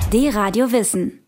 D-Radio Wissen.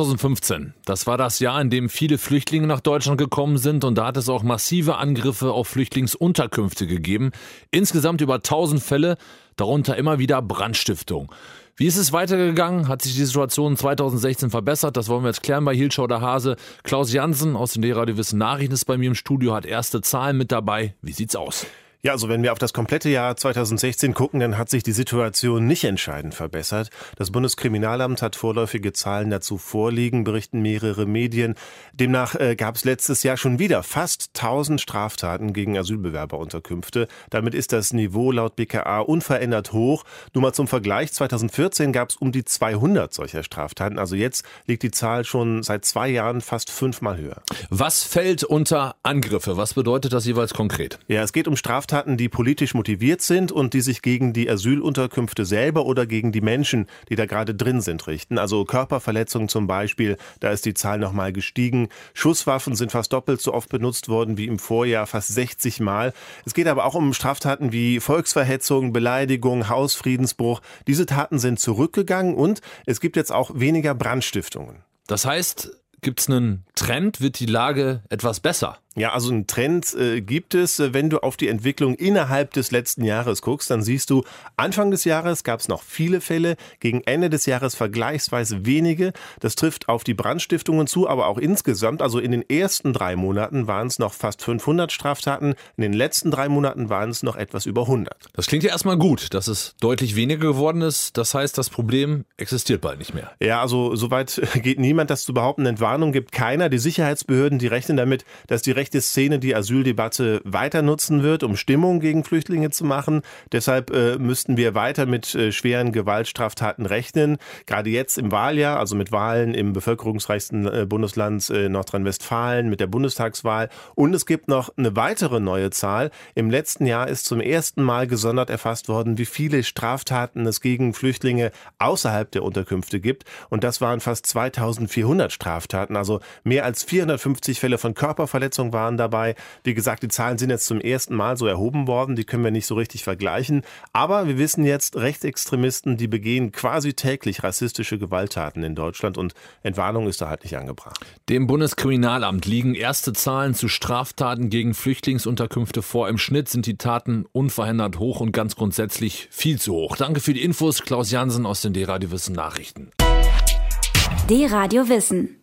2015, das war das Jahr, in dem viele Flüchtlinge nach Deutschland gekommen sind, und da hat es auch massive Angriffe auf Flüchtlingsunterkünfte gegeben. Insgesamt über 1000 Fälle, darunter immer wieder Brandstiftung. Wie ist es weitergegangen? Hat sich die Situation 2016 verbessert? Das wollen wir jetzt klären bei Hielschau der Hase. Klaus Jansen aus den D-Radio Wissen Nachrichten ist bei mir im Studio, hat erste Zahlen mit dabei. Wie sieht's aus? Ja, also wenn wir auf das komplette Jahr 2016 gucken, dann hat sich die Situation nicht entscheidend verbessert. Das Bundeskriminalamt hat vorläufige Zahlen dazu vorliegen, berichten mehrere Medien. Demnach gab es letztes Jahr schon wieder fast 1000 Straftaten gegen Asylbewerberunterkünfte. Damit ist das Niveau laut BKA unverändert hoch. Nur mal zum Vergleich, 2014 gab es um die 200 solcher Straftaten. Also jetzt liegt die Zahl schon seit 2 Jahren fast 5-mal höher. Was fällt unter Angriffe? Was bedeutet das jeweils konkret? Ja, es geht um Straftaten, die politisch motiviert sind und die sich gegen die Asylunterkünfte selber oder gegen die Menschen, die da gerade drin sind, richten. Also Körperverletzungen zum Beispiel, da ist die Zahl nochmal gestiegen. Schusswaffen sind fast doppelt so oft benutzt worden wie im Vorjahr, fast 60 Mal. Es geht aber auch um Straftaten wie Volksverhetzung, Beleidigung, Hausfriedensbruch. Diese Taten sind zurückgegangen und es gibt jetzt auch weniger Brandstiftungen. Das heißt, gibt es einen Trend? Wird die Lage etwas besser? Ja, also einen Trend gibt es. Wenn du auf die Entwicklung innerhalb des letzten Jahres guckst, dann siehst du, Anfang des Jahres gab es noch viele Fälle, gegen Ende des Jahres vergleichsweise wenige. Das trifft auf die Brandstiftungen zu, aber auch insgesamt. Also in den ersten 3 Monaten waren es noch fast 500 Straftaten. In den letzten 3 Monaten waren es noch etwas über 100. Das klingt ja erstmal gut, dass es deutlich weniger geworden ist. Das heißt, das Problem existiert bald nicht mehr. Ja, also soweit geht niemand, das zu behaupten. Entwarnung gibt keiner. Die Sicherheitsbehörden, die rechnen damit, dass die rechte Szene die Asyldebatte weiter nutzen wird, um Stimmung gegen Flüchtlinge zu machen. Deshalb müssten wir weiter mit schweren Gewaltstraftaten rechnen. Gerade jetzt im Wahljahr, also mit Wahlen im bevölkerungsreichsten Bundesland Nordrhein-Westfalen, mit der Bundestagswahl. Und es gibt noch eine weitere neue Zahl. Im letzten Jahr ist zum ersten Mal gesondert erfasst worden, wie viele Straftaten es gegen Flüchtlinge außerhalb der Unterkünfte gibt. Und das waren fast 2400 Straftaten, also mehr als 450 Fälle von Körperverletzung waren dabei. Wie gesagt, die Zahlen sind jetzt zum ersten Mal so erhoben worden. Die können wir nicht so richtig vergleichen. Aber wir wissen jetzt, Rechtsextremisten, die begehen quasi täglich rassistische Gewalttaten in Deutschland und Entwarnung ist da halt nicht angebracht. Dem Bundeskriminalamt liegen erste Zahlen zu Straftaten gegen Flüchtlingsunterkünfte vor. Im Schnitt sind die Taten unverhindert hoch und ganz grundsätzlich viel zu hoch. Danke für die Infos, Klaus Jansen aus den D-Radio Wissen Nachrichten. D-Radio Wissen.